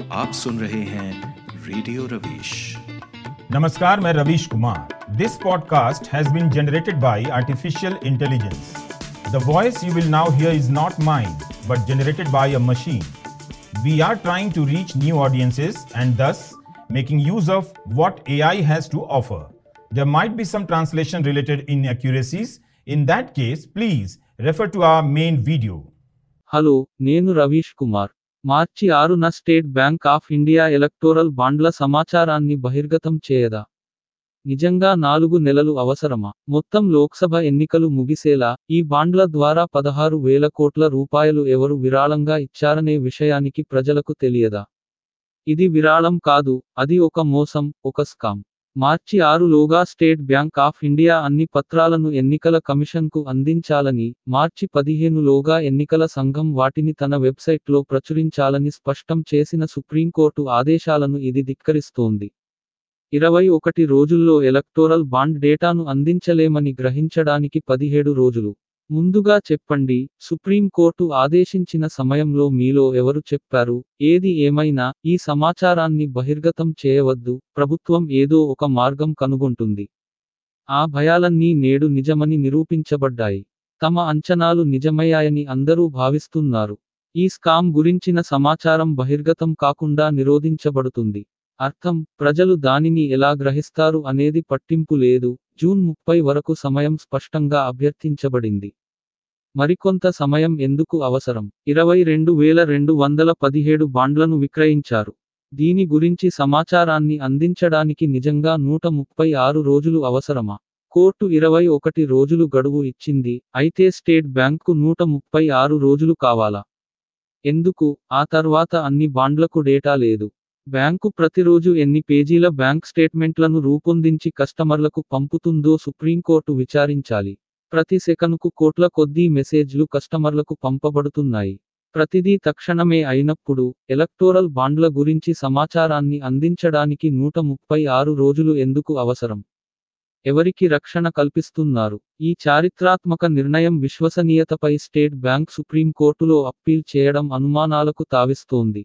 आप सुन रहे हैं रेडियो रवीश। नमस्कार, मैं Ravish Kumar. This podcast has been generated by artificial intelligence. The voice you will now hear is not mine but generated by a machine. We are trying to reach new audiences and thus making use of what AI has to offer. There might be some translation related inaccuracies. In that case, please refer to our main video. హలో, నేను రవీష్ కుమార్. మార్చి 6న State Bank of India electoral బాండ్ల సమాచారాన్ని బహిర్గతం చేయదా? నిజంగా 4 నెలలు అవసరమా? మొత్తం లోక్సభ ఎన్నికలు ముగిసేలా ఈ బాండ్ల ద్వారా 16,000 కోట్ల రూపాయలు ఎవరు విరాళంగా ఇచ్చారనే విషయానికి ప్రజలకు తెలియదా? ఇది విరాళం కాదు, అది ఒక మోసం, ఒక స్కామ్. మార్చి 6లోగా స్టేట్ బ్యాంక్ ఆఫ్ ఇండియా అన్ని పత్రాలను ఎన్నికల కమిషన్కు అందించాలని, మార్చి 15లోగా ఎన్నికల సంఘం వాటిని తన వెబ్సైట్లో ప్రచురించాలని స్పష్టం చేసిన సుప్రీంకోర్టు ఆదేశాలను ఇది ధిక్కరిస్తోంది. 21 రోజుల్లో ఎలక్టోరల్ బాండ్ డేటాను అందించలేమని గ్రహించడానికి 17 రోజులు ముందుగా చెప్పండి. సుప్రీంకోర్టు ఆదేశించిన సమయంలో మీలో ఎవరు చెప్పారు? ఏది ఏమైనా ఈ సమాచారాన్ని బహిర్గతం చేయవద్దు, ప్రభుత్వం ఏదో ఒక మార్గం కనుగొంటుంది. ఆ భయాలన్నీ నేడు నిజమని నిరూపించబడ్డాయి. తమ అంచనాలు నిజమయ్యాయని అందరూ భావిస్తున్నారు. ఈ స్కామ్ గురించిన సమాచారం బహిర్గతం కాకుండా నిరోధించబడుతుంది. అర్థం, ప్రజలు దానిని ఎలా గ్రహిస్తారు అనేది పట్టింపు లేదు. జూన్ 30 వరకు సమయం స్పష్టంగా అభ్యర్థించబడింది. మరికొంత సమయం ఎందుకు అవసరం? 22,217 బాండ్లను విక్రయించారు. దీని గురించి సమాచారాన్ని అందించడానికి నిజంగా 136 రోజులు అవసరమా? కోర్టు 21 రోజులు గడువు ఇచ్చింది, అయితే స్టేట్ బ్యాంక్కు 136 రోజులు కావాలా? ఎందుకు? ఆ తర్వాత అన్ని బాండ్లకు డేటా లేదు. బ్యాంకు ప్రతిరోజు ఎన్ని పేజీల బ్యాంక్ స్టేట్మెంట్లను రూపొందించి కస్టమర్లకు పంపుతుందో సుప్రీంకోర్టు విచారించాలి. ప్రతి సెకనుకు కోట్ల కొద్దీ మెసేజ్లు కస్టమర్లకు పంపబడుతున్నాయి. ప్రతిదీ తక్షణమే అయినప్పుడు ఎలక్టోరల్ బాండ్ల గురించి సమాచారాన్ని అందించడానికి 136 రోజులు ఎందుకు అవసరం? ఎవరికి రక్షణ కల్పిస్తున్నారు? ఈ చారిత్రాత్మక నిర్ణయం విశ్వసనీయతపై స్టేట్ బ్యాంక్ సుప్రీంకోర్టులో అప్పీల్ చేయడం అనుమానాలకు తావిస్తోంది.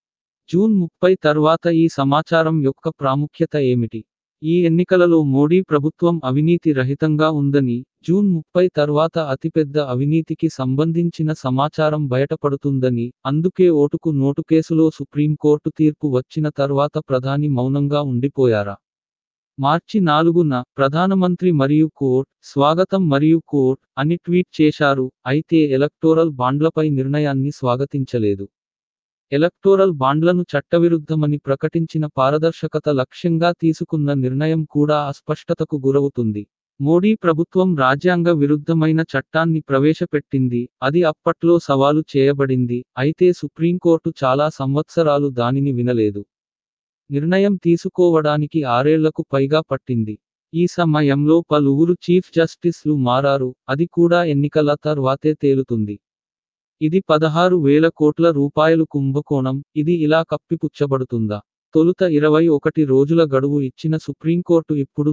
జూన్ 30 తర్వాత ఈ సమాచారం యొక్క ప్రాముఖ్యత ఏమిటి? ఈ ఎన్నికలలో మోడీ ప్రభుత్వం అవినీతి రహితంగా ఉందని, జూన్ 30 తర్వాత అతిపెద్ద అవినీతికి సంబంధించిన సమాచారం బయటపడుతుందని, అందుకే ఓటుకు నోటు కేసులో సుప్రీంకోర్టు తీర్పు వచ్చిన తర్వాత ప్రధాని మౌనంగా ఉండిపోయారా? మార్చి 4న ప్రధానమంత్రి మరియు కోర్ట్ స్వాగతం మరియు కోర్ట్ అని ట్వీట్ చేశారు, అయితే ఎలక్టోరల్ బాండ్లపై నిర్ణయాన్ని స్వాగతించలేదు. ఎలక్టోరల్ బాండ్లను చట్టవిరుద్ధమని ప్రకటించిన పారదర్శకత లక్ష్యంగా తీసుకున్న నిర్ణయం కూడా అస్పష్టతకు గురవుతుంది. మోడీ ప్రభుత్వం రాజ్యాంగ విరుద్ధమైన చట్టాన్ని ప్రవేశపెట్టింది, అది అప్పట్లో సవాలు చేయబడింది, అయితే సుప్రీంకోర్టు చాలా సంవత్సరాలు దానిని వినలేదు. నిర్ణయం తీసుకోవడానికి 6 ఏళ్లకు పైగా పట్టింది. ఈ సమయంలో పలువురు చీఫ్ జస్టిస్లు మారారు, అది కూడా ఎన్నికల తర్వాతే తేలుతుంది. ఇది 16,000 కోట్ల రూపాయలు కుంభకోణం. ఇది ఇలా కప్పిపుచ్చబడుతుందా? తొలుత 21 రోజుల గడువు ఇచ్చిన సుప్రీంకోర్టు ఇప్పుడు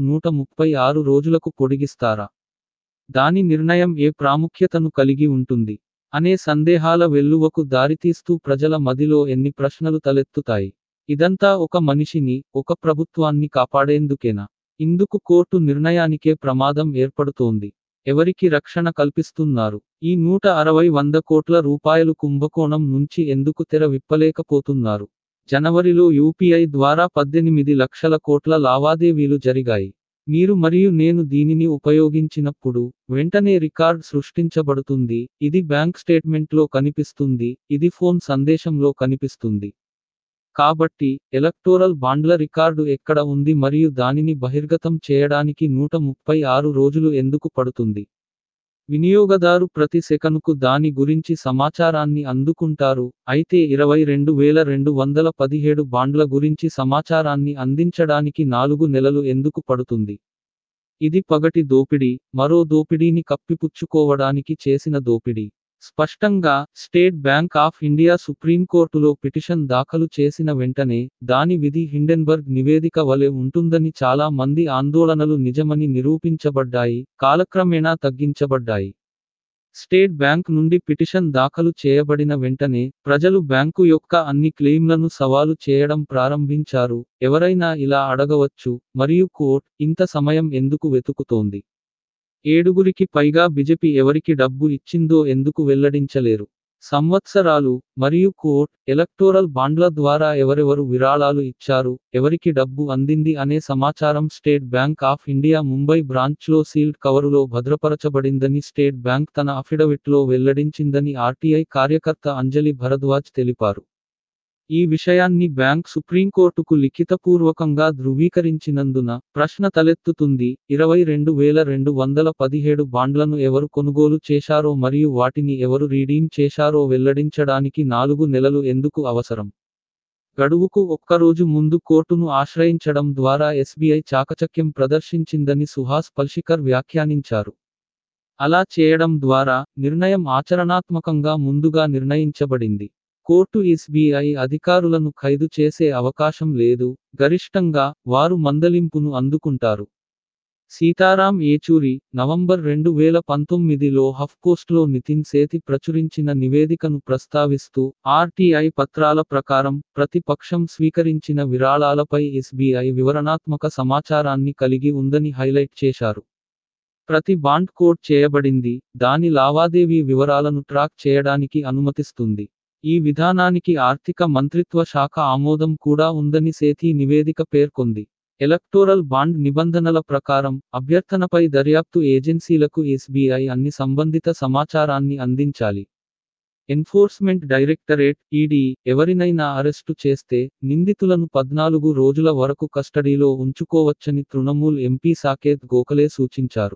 136 రోజులకు పొడిగిస్తారా? దాని నిర్ణయం ఏ ప్రాముఖ్యతను కలిగి ఉంటుంది అనే సందేహాల వెల్లువకు దారితీస్తూ ప్రజల మదిలో ఎన్ని ప్రశ్నలు తలెత్తుతాయి? ఇదంతా ఒక మనిషిని, ఒక ప్రభుత్వాన్ని కాపాడేందుకేనా? ఇందుకు కోర్టు నిర్ణయానికే ప్రమాదం ఏర్పడుతోంది. ఎవరికి రక్షణ కల్పిస్తున్నారు? ఈ 160 కోట్ల రూపాయలు కుంభకోణం నుంచి ఎందుకు తెర విప్పలేకపోతున్నారు? జనవరిలో యూపీఐ ద్వారా 18 లక్షల కోట్ల లావాదేవీలు జరిగాయి. మీరు మరియు నేను దీనిని ఉపయోగించినప్పుడు వెంటనే రికార్డ్ సృష్టించబడుతుంది. ఇది బ్యాంక్ స్టేట్మెంట్లో కనిపిస్తుంది, ఇది ఫోన్ సందేశంలో కనిపిస్తుంది. కాబట్టి ఎలక్టోరల్ బాండ్ల రికార్డు ఎక్కడ ఉంది మరియు దానిని బహిర్గతం చేయడానికి 136 రోజులు ఎందుకు పడుతుంది? వినియోగదారు ప్రతి సెకనుకు దాని గురించి సమాచారాన్ని అందుకుంటారు, అయితే 22,217 బాండ్ల గురించి సమాచారాన్ని అందించడానికి 4 నెలలు ఎందుకు పడుతుంది? ఇది పగటి దోపిడీ, మరో దోపిడీని కప్పిపుచ్చుకోవడానికి చేసిన దోపిడీ. స్పష్టంగా స్టేట్ బ్యాంక్ ఆఫ్ ఇండియా సుప్రీంకోర్టులో పిటిషన్ దాఖలు చేసిన వెంటనే దాని విధి హిండెన్బర్గ్ నివేదిక వలె ఉంటుందని చాలా మంది ఆందోళనలు నిజమని నిరూపించబడ్డాయి, కాలక్రమేణా తగ్గించబడ్డాయి. స్టేట్ బ్యాంక్ నుండి పిటిషన్ దాఖలు చేయబడిన వెంటనే ప్రజలు బ్యాంకు యొక్క అన్ని క్లెయిమ్లను సవాలు చేయడం ప్రారంభించారు. ఎవరైనా ఇలా అడగవచ్చు, మరియు కోర్ట్ ఇంత సమయం ఎందుకు వెతుకుతోంది? 7గురికి పైగా బీజేపీ ఎవరికి డబ్బు ఇచ్చిందో ఎందుకు వెల్లడించలేరు? సంవత్సరాలు, మరియు కోర్ట్ ఎలక్టోరల్ బాండ్ల ద్వారా ఎవరెవరు విరాళాలు ఇచ్చారు, ఎవరికి డబ్బు అందింది అనే సమాచారం State Bank of India Mumbai బ్రాంచ్లో సీల్డ్ కవరులో భద్రపరచబడిందని స్టేట్ బ్యాంక్ తన అఫిడవిట్లో వెల్లడించిందని ఆర్టీఐ కార్యకర్త అంజలి భరద్వాజ్ తెలిపారు. ఈ విషయాన్ని బ్యాంక్ సుప్రీంకోర్టుకు లిఖితపూర్వకంగా ధృవీకరించినందున ప్రశ్న తలెత్తుతుంది. 22,217 బాండ్లను ఎవరు కొనుగోలు చేశారో మరియు వాటిని ఎవరు రీడీమ్ చేశారో వెల్లడించడానికి 4 నెలలు ఎందుకు అవసరం? గడువుకు ఒక్కరోజు ముందు కోర్టును ఆశ్రయించడం ద్వారా ఎస్బీఐ చాకచక్యం ప్రదర్శించిందని సుహాస్ పల్షికర్ వ్యాఖ్యానించారు. అలా చేయడం ద్వారా నిర్ణయం ఆచరణాత్మకంగా ముందుగా నిర్ణయించబడింది. కోర్టు ఎస్బీఐ అధికారులను ఖైదు చేసే అవకాశం లేదు, గరిష్టంగా వారు మందలింపును అందుకుంటారు. సీతారాం ఏచూరి, నవంబర్ 2019లో హఫ్పోస్ట్లో నితిన్ సేతి ప్రచురించిన నివేదికను ప్రస్తావిస్తూ, ఆర్టీఐ పత్రాల ప్రకారం ప్రతిపక్షం స్వీకరించిన విరాళాలపై ఎస్బీఐ వివరణాత్మక సమాచారాన్ని కలిగి ఉందని హైలైట్ చేశారు. ప్రతి బాండ్ కోడ్ చేయబడింది, దాని లావాదేవీ వివరాలను ట్రాక్ చేయడానికి అనుమతిస్తుంది. ఈ విధానానికి ఆర్థిక మంత్రిత్వ శాఖ ఆమోదం కూడా ఉందని సేతి నివేదిక పేర్కొంది. ఎలక్టోరల్ బాండ్ నిబంధనల ప్రకారం అభ్యర్థనపై దర్యాప్తు ఏజెన్సీలకు ఎస్బీఐ అన్ని సంబంధిత సమాచారాన్ని అందించాలి. ఎన్ఫోర్స్మెంట్ డైరెక్టరేట్ ఈడీ ఎవరినైనా అరెస్టు చేస్తే నిందితులను 14 రోజుల వరకు కస్టడీలో ఉంచుకోవచ్చని తృణమూల్ ఎంపీ సాకేత్ గోఖలే సూచించారు.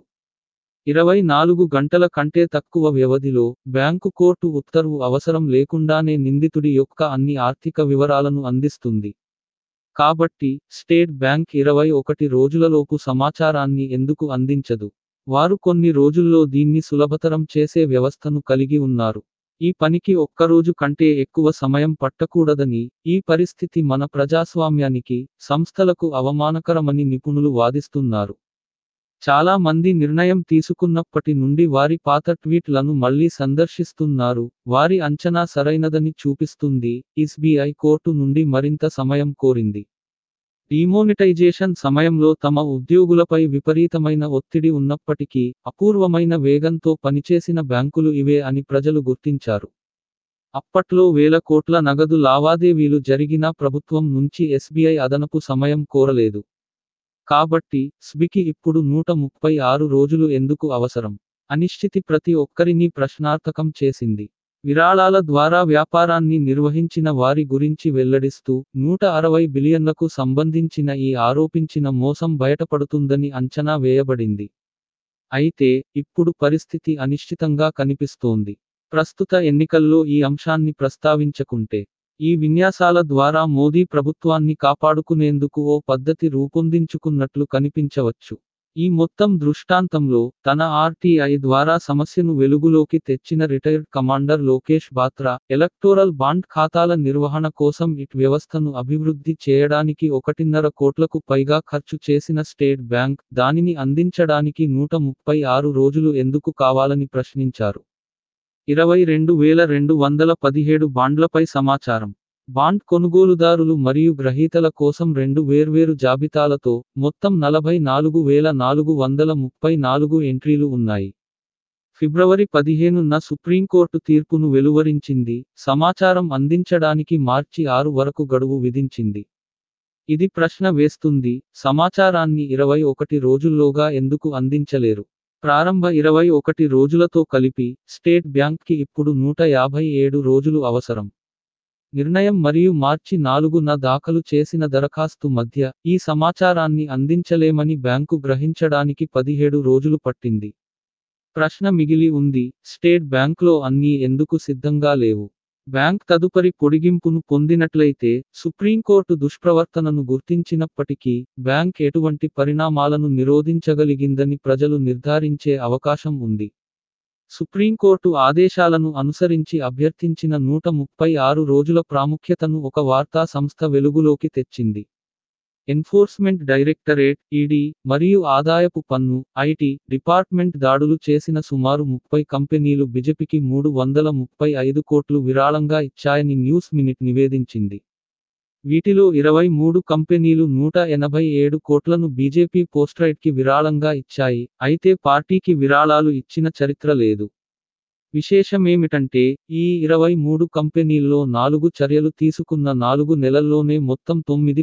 24 గంటల కంటే తక్కువ వ్యవధిలో బ్యాంకు కోర్టు ఉత్తర్వు అవసరం లేకుండానే నిందితుడి యొక్క అన్ని ఆర్థిక వివరాలను అందిస్తుంది. కాబట్టి స్టేట్ బ్యాంక్ 21 రోజులలోపు సమాచారాన్ని ఎందుకు అందించదు? వారు కొన్ని రోజుల్లో దీన్ని సులభతరం చేసే వ్యవస్థను కలిగి ఉన్నారు. ఈ పనికి ఒక్కరోజు కంటే ఎక్కువ సమయం పట్టకూడదని, ఈ పరిస్థితి మన ప్రజాస్వామ్యానికి, సంస్థలకు అవమానకరమని నిపుణులు వాదిస్తున్నారు. చాలా మంది నిర్ణయం తీసుకున్నప్పటి నుండి వారి పాత ట్వీట్లను మళ్లీ సందర్శిస్తున్నారు. వారి అంచనా సరైనదని చూపిస్తుంది. ఎస్బీఐ కోర్టు నుండి మరింత సమయం కోరింది. డిమోనిటైజేషన్ సమయంలో తమ ఉద్యోగులపై విపరీతమైన ఒత్తిడి ఉన్నప్పటికీ అపూర్వమైన వేగంతో పనిచేసిన బ్యాంకులు ఇవే అని ప్రజలు గుర్తించారు. అప్పట్లో వేల కోట్ల నగదు లావాదేవీలు జరిగినా ప్రభుత్వం నుంచి ఎస్బీఐ అదనపు సమయం కోరలేదు. కాబట్టి స్బీకి ఇప్పుడు 136 రోజులు ఎందుకు అవసరం? అనిశ్చితి ప్రతి ఒక్కరినీ ప్రశ్నార్థకం చేసింది. విరాళాల ద్వారా వ్యాపారాన్ని నిర్వహించిన వారి గురించి వెల్లడిస్తూ 160 బిలియన్లకు సంబంధించిన ఈ ఆరోపించిన మోసం బయటపడుతుందని అంచనా వేయబడింది. అయితే ఇప్పుడు పరిస్థితి అనిశ్చితంగా కనిపిస్తోంది. ప్రస్తుత ఎన్నికల్లో ఈ అంశాన్ని ప్రస్తావించకుంటే ఈ విన్యాసాల ద్వారా మోదీ ప్రభుత్వాన్ని కాపాడుకునేందుకు ఓ పద్ధతి రూపొందించుకున్నట్లు కనిపించవచ్చు. ఈ మొత్తం దృష్టాంతంలో తన ఆర్టీఐ ద్వారా సమస్యను వెలుగులోకి తెచ్చిన retired commander Lokesh Batra, electoral bond ఖాతాల నిర్వహణ కోసం ఇట్ వ్యవస్థను అభివృద్ధి చేయడానికి 1.5 కోట్లకు పైగా ఖర్చు చేసిన స్టేట్ బ్యాంక్, దానిని అందించడానికి 136 రోజులు ఎందుకు కావాలని ప్రశ్నించారు. 22,217 బాండ్లపై సమాచారం. బాండ్ కొనుగోలుదారులు మరియు గ్రహీతల కోసం 2 వేర్వేరు జాబితాలతో మొత్తం 44,434 ఎంట్రీలు ఉన్నాయి. ఫిబ్రవరి 15న సుప్రీంకోర్టు తీర్పును వెలువరించింది. సమాచారం అందించడానికి మార్చి 6 వరకు గడువు విధించింది. ఇది ప్రశ్న వేస్తుంది, సమాచారాన్ని 21 రోజుల్లోగా ఎందుకు అందించలేరు? ప్రారంభ 21 రోజులతో కలిపి స్టేట్ బ్యాంక్కి ఇప్పుడు 157 రోజులు అవసరం. నిర్ణయం మరియు మార్చి 4న దాఖలు చేసిన దరఖాస్తు మధ్య ఈ సమాచారాన్ని అందించలేమని బ్యాంకు గ్రహించడానికి 17 రోజులు పట్టింది. ప్రశ్న మిగిలి ఉంది, స్టేట్ బ్యాంక్లో అన్నీ ఎందుకు సిద్ధంగా లేవు? బ్యాంక్ తదుపరి పొడిగింపును పొందినట్లయితే సుప్రీంకోర్టు దుష్ప్రవర్తనను గుర్తించినప్పటికీ బ్యాంక్ ఎటువంటి పరిణామాలను నిరోధించగలిగిందని ప్రజలు నిర్ధారించే అవకాశం ఉంది. సుప్రీంకోర్టు ఆదేశాలను అనుసరించి అభ్యర్థించిన 136 రోజుల ప్రాముఖ్యతను ఒక వార్తా సంస్థ వెలుగులోకి తెచ్చింది. ఎన్ఫోర్స్మెంట్ డైరెక్టరేట్ ఈడీ మరియు ఆదాయపు పన్ను ఐటీ డిపార్ట్మెంట్ దాడులు చేసిన సుమారు 30 కంపెనీలు బీజేపీకి 335 కోట్లు విరాళంగా ఇచ్చాయని న్యూస్ మినిట్ నివేదించింది. వీటిలో 23 కంపెనీలు 187 కోట్లను బీజేపీ పోస్ట్రైట్కి విరాళంగా ఇచ్చాయి. అయితే పార్టీకి విరాళాలు ఇచ్చిన చరిత్ర లేదు. విశేషమేమిటంటే ఈ 23 కంపెనీల్లో 4 చర్యలు తీసుకున్న 4 నెలల్లోనే మొత్తం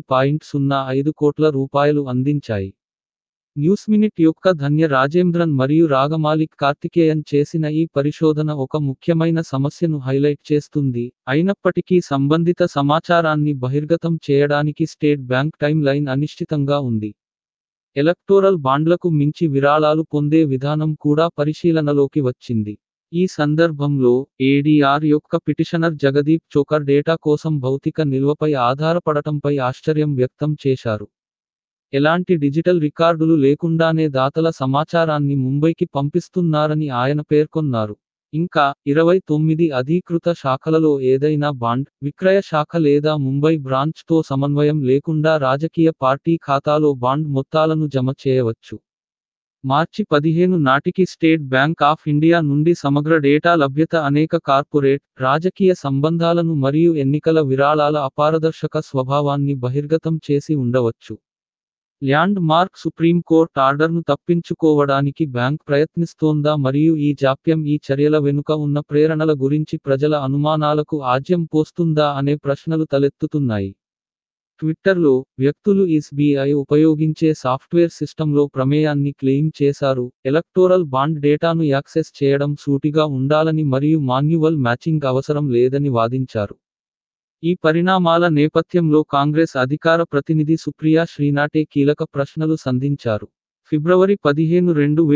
9.05 కోట్ల రూపాయలు అందించాయి. న్యూస్ మినిట్ యొక్క ధన్య రాజేంద్రన్ మరియు రాగమాలిక్ కార్తికేయన్ చేసిన ఈ పరిశోధన ఒక ముఖ్యమైన సమస్యను హైలైట్ చేస్తుంది. అయినప్పటికీ సంబంధిత సమాచారాన్ని బహిర్గతం చేయడానికి స్టేట్ బ్యాంక్ టైమ్ లైన్ అనిశ్చితంగా ఉంది. ఎలక్టోరల్ బాండ్లకు మించి విరాళాలు పొందే విధానం కూడా పరిశీలనలోకి వచ్చింది. ఈ సందర్భంలో ఏడీఆర్ యొక్క పిటిషనర్ జగదీప్ చోకర్ డేటా కోసం భౌతిక నిల్వపై ఆధారపడటంపై ఆశ్చర్యం వ్యక్తం చేశారు. ఎలాంటి డిజిటల్ రికార్డులు లేకుండానే దాతల సమాచారాన్ని ముంబైకి పంపిస్తున్నారని ఆయన పేర్కొన్నారు. ఇంకా 29 అధీకృత శాఖలలో ఏదైనా బాండ్ విక్రయ శాఖ లేదా ముంబై బ్రాంచ్తో సమన్వయం లేకుండా రాజకీయ పార్టీ ఖాతాలో బాండ్ మొత్తాలను జమ చేయవచ్చు. మార్చి 15 నాటికి స్టేట్ బ్యాంక్ ఆఫ్ ఇండియా నుండి సమగ్ర డేటా లభ్యత అనేక కార్పొరేట్, రాజకీయ సంబంధాలను మరియు ఎన్నికల విరాళాల అపారదర్శక స్వభావాన్ని బహిర్గతం చేసి ఉండవచ్చు. ల్యాండ్ మార్క్ సుప్రీంకోర్టు ఆర్డర్ను తప్పించుకోవడానికి బ్యాంక్ ప్రయత్నిస్తోందా మరియు ఈ జాప్యం ఈ చర్యల వెనుక ఉన్న ప్రేరణల గురించి ప్రజల అనుమానాలకు ఆజ్యం పోస్తుందా అనే ప్రశ్నలు తలెత్తుతున్నాయి. ట్విట్టర్లో వ్యక్తులు ఎస్బీఐ ఉపయోగించే సాఫ్ట్వేర్ సిస్టంలో ప్రమేయాన్ని క్లెయిమ్ చేశారు. ఎలక్టోరల్ బాండ్ డేటాను యాక్సెస్ చేయడం సూటిగా ఉండాలని మరియు మాన్యువల్ మ్యాచింగ్ అవసరం లేదని వాదించారు. ఈ పరిణామాల నేపథ్యంలో కాంగ్రెస్ అధికార ప్రతినిధి సుప్రియా శ్రీనాటే కీలక ప్రశ్నలు సంధించారు. ఫిబ్రవరి 15,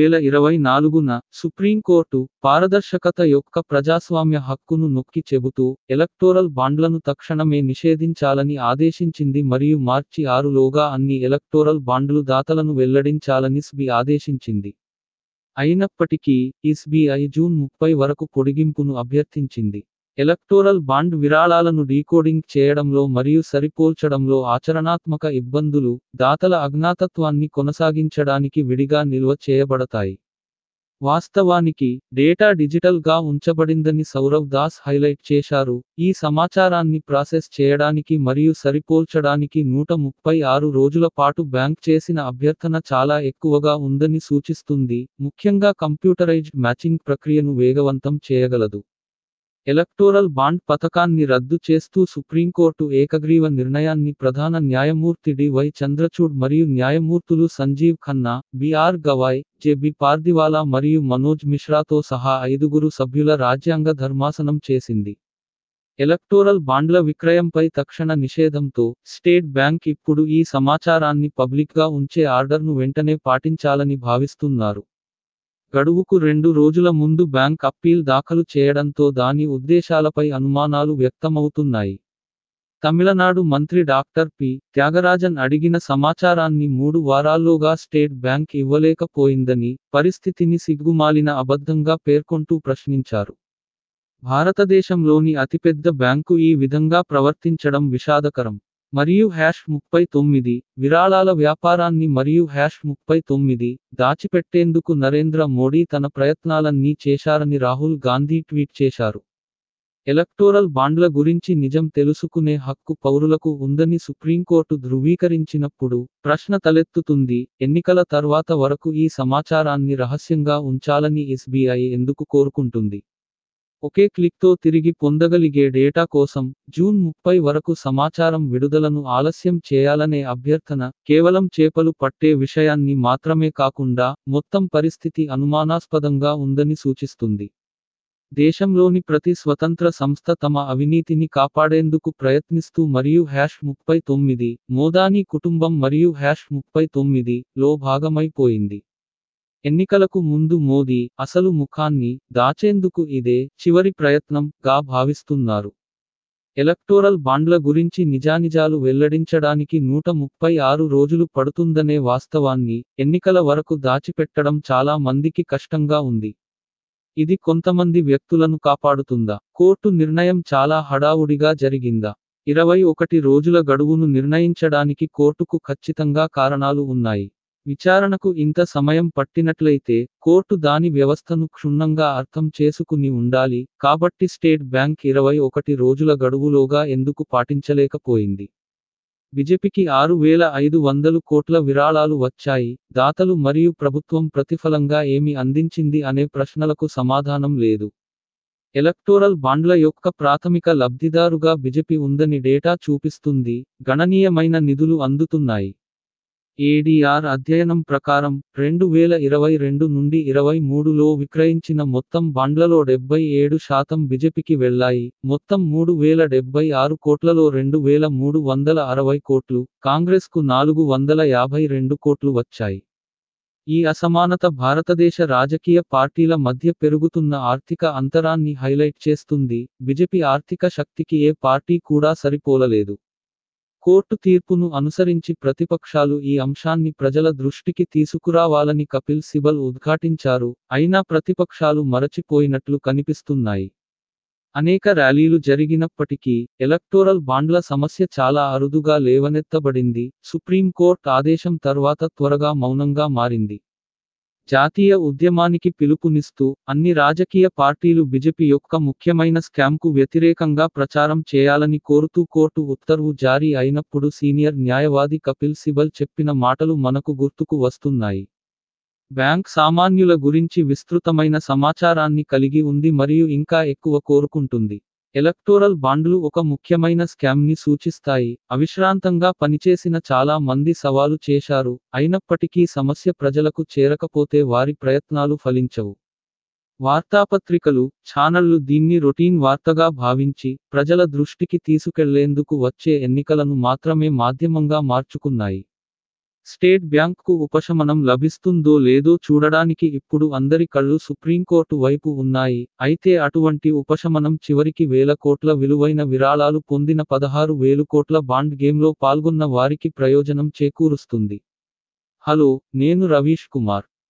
2024న సుప్రీంకోర్టు పారదర్శకత యొక్క ప్రజాస్వామ్య హక్కును నొక్కి చెబుతూ ఎలక్టోరల్ బాండ్లను తక్షణమే నిషేధించాలని ఆదేశించింది మరియు మార్చి 6లోగా అన్ని ఎలక్టోరల్ బాండ్లు దాతలను వెల్లడించాలని SBI ఆదేశించింది. అయినప్పటికీ SBI జూన్ 30 వరకు పొడిగింపును అభ్యర్థించింది. ఎలక్టోరల్ బాండ్ విరాళాలను డీకోడింగ్ చేయడంలో మరియు సరిపోల్చడంలో ఆచరణాత్మక ఇబ్బందులు, దాతల అజ్ఞాతత్వాన్ని కొనసాగించడానికి విడిగా నిల్వ చేయబడతాయి. వాస్తవానికి డేటా డిజిటల్గా ఉంచబడిందని సౌరవ్ దాస్ హైలైట్ చేశారు. ఈ సమాచారాన్ని ప్రాసెస్ చేయడానికి మరియు సరిపోల్చడానికి 136 రోజుల పాటు బ్యాంక్ చేసిన అభ్యర్థన చాలా ఎక్కువగా ఉందని సూచిస్తుంది, ముఖ్యంగా కంప్యూటరైజ్డ్ మ్యాచింగ్ ప్రక్రియను వేగవంతం చేయగలదు. ఎలక్టోరల్ బాండ్ పథకాన్ని రద్దు చేస్తూ సుప్రీంకోర్టు ఏకగ్రీవ నిర్ణయాన్ని ప్రధాన న్యాయమూర్తి డి.వై. చంద్రచూడ్ మరియు న్యాయమూర్తులు సంజీవ్ ఖన్నా, బి.ఆర్. గవాయ్, జె.బి. పార్దివాలా మరియు మనోజ్ మిశ్రాతో సహా 5 సభ్యుల రాజ్యాంగ ధర్మాసనం చేసింది. ఎలక్టోరల్ బాండ్ల విక్రయంపై తక్షణ నిషేధంతో స్టేట్ బ్యాంక్ ఇప్పుడు ఈ సమాచారాన్ని పబ్లిక్గా ఉంచే ఆర్డర్ను వెంటనే పాటించాలని భావిస్తున్నారు. గడువుకు 2 రోజుల ముందు బ్యాంక్ అప్పీల్ దాఖలు చేయడంతో దాని ఉద్దేశాలపై అనుమానాలు వ్యక్తమవుతున్నాయి. తమిళనాడు మంత్రి డాక్టర్ పి. త్యాగరాజన్ అడిగిన సమాచారాన్ని 3 వారాల్లోగా స్టేట్ బ్యాంక్ ఇవ్వలేకపోయిందని, పరిస్థితిని సిగ్గుమాలిన అబద్ధంగా పేర్కొంటూ ప్రశ్నించారు. భారతదేశంలోని అతిపెద్ద బ్యాంకు ఈ విధంగా ప్రవర్తించడం విషాదకరం. మరియు 39 విరాళాల వ్యాపారాన్ని మరియు 39 దాచిపెట్టేందుకు నరేంద్ర మోడీ తన ప్రయత్నాలన్నీ చేశారని రాహుల్ గాంధీ ట్వీట్ చేశారు. ఎలక్టోరల్ బాండ్ల గురించి నిజం తెలుసుకునే హక్కు పౌరులకు ఉందని సుప్రీంకోర్టు ధృవీకరించినప్పుడు ప్రశ్న తలెత్తుతుంది, ఎన్నికల తర్వాత వరకు ఈ సమాచారాన్ని రహస్యంగా ఉంచాలని SBI ఎందుకు కోరుకుంటుంది? ఒకే క్లిక్తో తిరిగి పొందగలిగే డేటా కోసం జూన్ 30 వరకు సమాచారం విడుదలను ఆలస్యం చేయాలనే అభ్యర్థన కేవలం చేపలు పట్టే విషయాన్ని మాత్రమే కాకుండా మొత్తం పరిస్థితి అనుమానాస్పదంగా ఉందని సూచిస్తుంది. దేశంలోని ప్రతి స్వతంత్ర సంస్థ తమ అవినీతిని కాపాడేందుకు ప్రయత్నిస్తూ మరియు 39 మోదానీ కుటుంబం మరియు 39లో భాగమైపోయింది. ఎన్నికలకు ముందు మోదీ అసలు ముఖాన్ని దాచేందుకు ఇదే చివరి ప్రయత్నం గా భావిస్తున్నారు. ఎలక్టోరల్ బాండ్ల గురించి నిజానిజాలు వెల్లడించడానికి 136 రోజులు పడుతుందనే వాస్తవాన్ని ఎన్నికల వరకు దాచిపెట్టడం చాలా మందికి కష్టంగా ఉంది. ఇది కొంతమంది వ్యక్తులను కాపాడుతుందా? కోర్టు నిర్ణయం చాలా హడావుడిగా జరిగిందా? 21 రోజుల గడువును నిర్ణయించడానికి కోర్టుకు ఖచ్చితంగా కారణాలు ఉన్నాయి. విచారణకు ఇంత సమయం పట్టినట్లయితే కోర్టు దాని వ్యవస్థను క్షుణ్ణంగా అర్థం చేసుకుని ఉండాలి. కాబట్టి స్టేట్ బ్యాంక్ 21 రోజుల గడువులోగా ఎందుకు పాటించలేకపోయింది? బీజేపీకి 6,500 కోట్ల విరాళాలు వచ్చాయి. దాతలు మరియు ప్రభుత్వం ప్రతిఫలంగా ఏమి అందించింది అనే ప్రశ్నలకు సమాధానం లేదు. ఎలక్టోరల్ బాండ్ల యొక్క ప్రాథమిక లబ్ధిదారుగా బీజేపీ ఉందని డేటా చూపిస్తుంది. గణనీయమైన నిధులు అందుతున్నాయి. ఏడీఆర్ అధ్యయనం ప్రకారం 2022 నుండి 23లో విక్రయించిన మొత్తం బాండ్లలో 77% బీజేపీకి వెళ్లాయి. మొత్తం 3,076 కోట్లలో 2,360 కోట్లు, కాంగ్రెస్కు 452 కోట్లు వచ్చాయి. ఈ అసమానత భారతదేశ రాజకీయ పార్టీల మధ్య పెరుగుతున్న ఆర్థిక అంతరాన్ని హైలైట్ చేస్తుంది. బీజేపీ ఆర్థిక శక్తికి ఏ పార్టీ కూడా సరిపోలలేదు. కోర్టు తీర్పును అనుసరించి ప్రతిపక్షాలు ఈ అంశాన్ని ప్రజల దృష్టికి తీసుకురావాలని కపిల్ సిబల్ ఉద్ఘాటించారు. అయినా ప్రతిపక్షాలు మరచిపోయినట్లు కనిపిస్తున్నాయి. అనేక ర్యాలీలు జరిగినప్పటికీ ఎలక్టోరల్ బాండ్ల సమస్య చాలా అరుదుగా లేవనెత్తబడింది. సుప్రీంకోర్టు ఆదేశం తర్వాత త్వరగా మౌనంగా మారింది. జాతీయ ఉద్యమానికి పిలుపునిస్తూ అన్ని రాజకీయ పార్టీలు బీజేపీ యొక్క ముఖ్యమైన స్కామ్కు వ్యతిరేకంగా ప్రచారం చేయాలని కోరుతూ కోర్టు ఉత్తర్వు జారీ అయినప్పుడు సీనియర్ న్యాయవాది కపిల్ సిబల్ చెప్పిన మాటలు మనకు గుర్తుకు వస్తున్నాయి. బ్యాంక్ సామాన్యుల గురించి విస్తృతమైన సమాచారాన్ని కలిగి ఉంది మరియు ఇంకా ఎక్కువ కోరుకుంటుంది. ఎలక్టోరల్ బాండ్లు ఒక ముఖ్యమైన స్కామ్ని సూచిస్తాయి. అవిశ్రాంతంగా పనిచేసిన చాలా మంది సవాలు చేశారు. అయినప్పటికీ సమస్య ప్రజలకు చేరకపోతే వారి ప్రయత్నాలు ఫలించవు. వార్తాపత్రికలు, ఛానళ్లు దీన్ని రొటీన్ వార్తగా భావించి ప్రజల దృష్టికి తీసుకెళ్లేందుకు వచ్చే ఎన్నికలను మాత్రమే మాధ్యమంగా మార్చుకున్నాయి. స్టేట్ బ్యాంక్కు ఉపశమనం లభిస్తుందో లేదో చూడడానికి ఇప్పుడు అందరి కళ్ళు సుప్రీంకోర్టు వైపు ఉన్నాయి. అయితే అటువంటి ఉపశమనం చివరికి వేల కోట్ల విలువైన విరాళాలు పొందిన 16,000 కోట్ల బాండ్ గేమ్లో పాల్గొన్న వారికి ప్రయోజనం చేకూరుస్తుంది. హలో, నేను రవీష్ కుమార్.